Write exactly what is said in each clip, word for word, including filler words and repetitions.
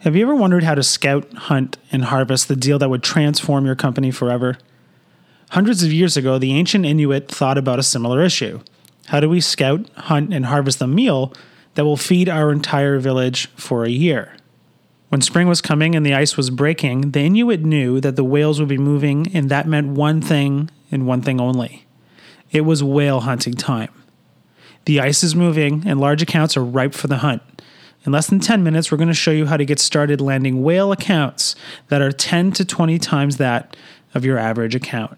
Have you ever wondered how to scout, hunt, and harvest the deal that would transform your company forever? Hundreds of years ago, the ancient Inuit thought about a similar issue. How do we scout, hunt, and harvest the meal that will feed our entire village for a year? When spring was coming and the ice was breaking, the Inuit knew that the whales would be moving, and that meant one thing and one thing only. It was whale hunting time. The ice is moving, and large accounts are ripe for the hunt. In less than ten minutes, we're going to show you how to get started landing whale accounts that are ten to twenty times that of your average account.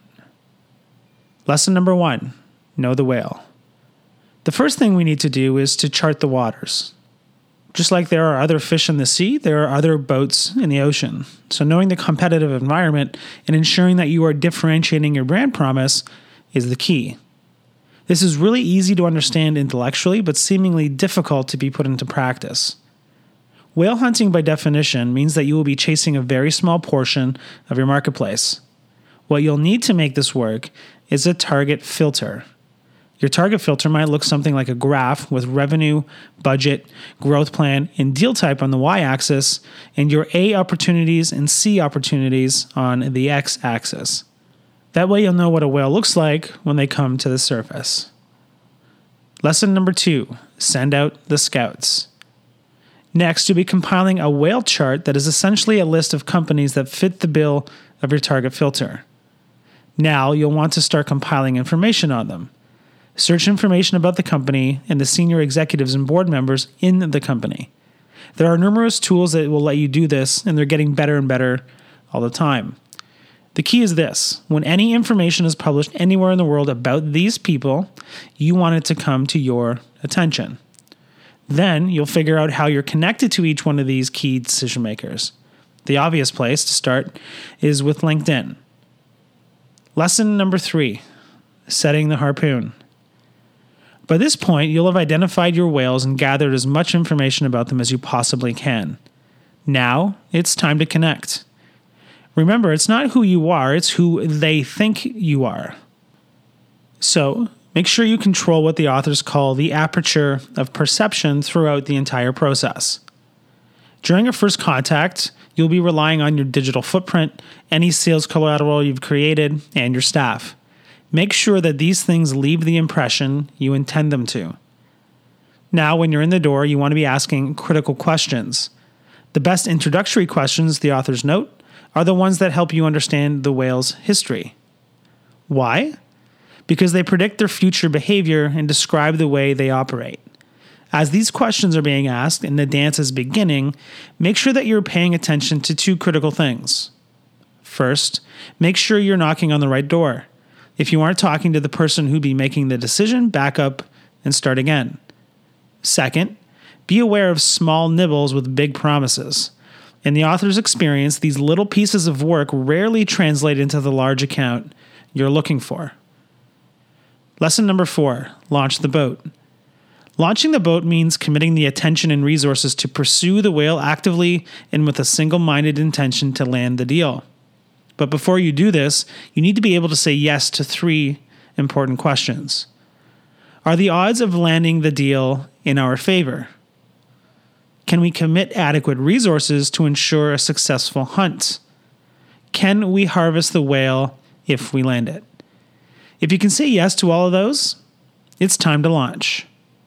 Lesson number one, know the whale. The first thing we need to do is to chart the waters. Just like there are other fish in the sea, there are other boats in the ocean. So knowing the competitive environment and ensuring that you are differentiating your brand promise is the key. This is really easy to understand intellectually, but seemingly difficult to be put into practice. Whale hunting, by definition, means that you will be chasing a very small portion of your marketplace. What you'll need to make this work is a target filter. Your target filter might look something like a graph with revenue, budget, growth plan, and deal type on the y-axis, and your A opportunities and C opportunities on the x-axis. That way you'll know what a whale looks like when they come to the surface. Lesson number two, send out the scouts. Next, you'll be compiling a whale chart that is essentially a list of companies that fit the bill of your target filter. Now, you'll want to start compiling information on them. Search information about the company and the senior executives and board members in the company. There are numerous tools that will let you do this, and they're getting better and better all the time. The key is this: when any information is published anywhere in the world about these people, you want it to come to your attention. Then you'll figure out how you're connected to each one of these key decision makers. The obvious place to start is with LinkedIn. Lesson number three, setting the harpoon. By this point, you'll have identified your whales and gathered as much information about them as you possibly can. Now, it's time to connect. Remember, it's not who you are, it's who they think you are. So, make sure you control what the authors call the aperture of perception throughout the entire process. During a first contact, you'll be relying on your digital footprint, any sales collateral you've created, and your staff. Make sure that these things leave the impression you intend them to. Now, when you're in the door, you want to be asking critical questions. The best introductory questions, the authors note, are the ones that help you understand the whale's history. Why? Because they predict their future behavior and describe the way they operate. As these questions are being asked and the dance is beginning, make sure that you're paying attention to two critical things. First, make sure you're knocking on the right door. If you aren't talking to the person who'd be making the decision, back up and start again. Second, be aware of small nibbles with big promises. In the author's experience, these little pieces of work rarely translate into the large account you're looking for. Lesson number four, launch the boat. Launching the boat means committing the attention and resources to pursue the whale actively and with a single-minded intention to land the deal. But before you do this, you need to be able to say yes to three important questions. Are the odds of landing the deal in our favor? Can we commit adequate resources to ensure a successful hunt? Can we harvest the whale if we land it? If you can say yes to all of those, it's time to launch.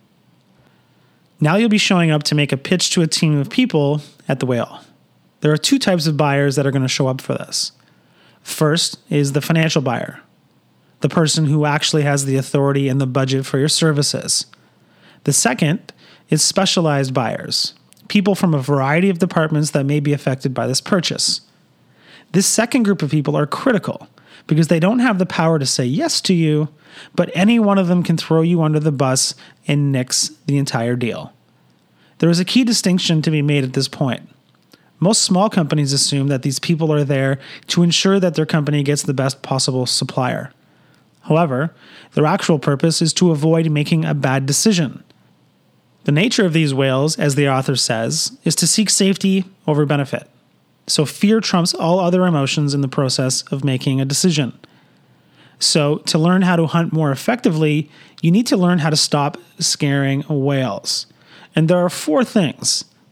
Now you'll be showing up to make a pitch to a team of people at the whale. There are two types of buyers that are going to show up for this. First is the financial buyer, the person who actually has the authority and the budget for your services. The second is specialized buyers, people from a variety of departments that may be affected by this purchase. This second group of people are critical because they don't have the power to say yes to you, but any one of them can throw you under the bus and nix the entire deal. There is a key distinction to be made at this point. Most small companies assume that these people are there to ensure that their company gets the best possible supplier. However, their actual purpose is to avoid making a bad decision. The nature of these whales, as the author says, is to seek safety over benefit. So fear trumps all other emotions in the process of making a decision. So to learn how to hunt more effectively, you need to learn how to stop scaring whales. And there are four things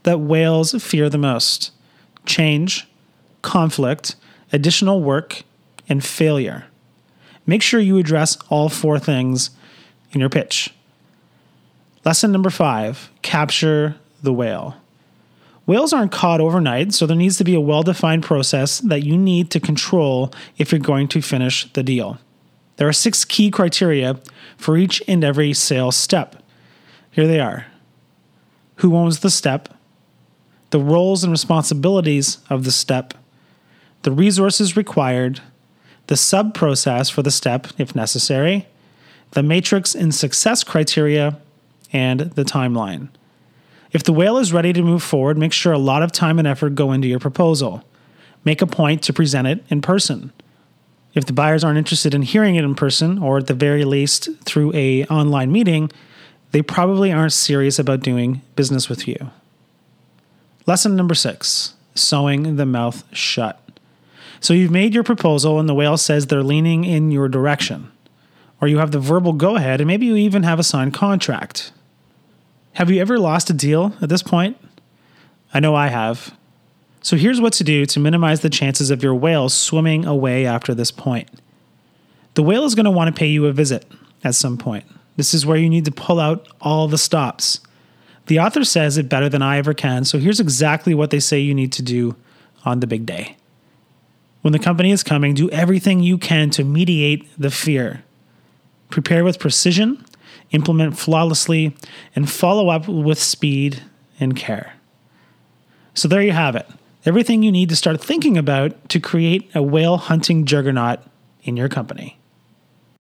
that whales fear the most: change, conflict, additional work, and failure. Make sure you address all four things in your pitch. Lesson number five, capture the whale. Whales aren't caught overnight, so there needs to be a well-defined process that you need to control if you're going to finish the deal. There are six key criteria for each and every sales step. Here they are. Who owns the step? The roles and responsibilities of the step, the resources required, the sub-process for the step if necessary, the matrix and success criteria, and the timeline. If the whale is ready to move forward, make sure a lot of time and effort go into your proposal. Make a point to present it in person. If the buyers aren't interested in hearing it in person, or at the very least through an online meeting, they probably aren't serious about doing business with you. Lesson number six, sewing the mouth shut. So you've made your proposal and the whale says they're leaning in your direction. Or you have the verbal go-ahead and maybe you even have a signed contract. Have you ever lost a deal at this point? I know I have. So here's what to do to minimize the chances of your whale swimming away after this point. The whale is going to want to pay you a visit at some point. This is where you need to pull out all the stops. The author says it better than I ever can, so here's exactly what they say you need to do on the big day. When the company is coming, do everything you can to mediate the fear. Prepare with precision, implement flawlessly, and follow up with speed and care. So there you have it. Everything you need to start thinking about to create a whale hunting juggernaut in your company.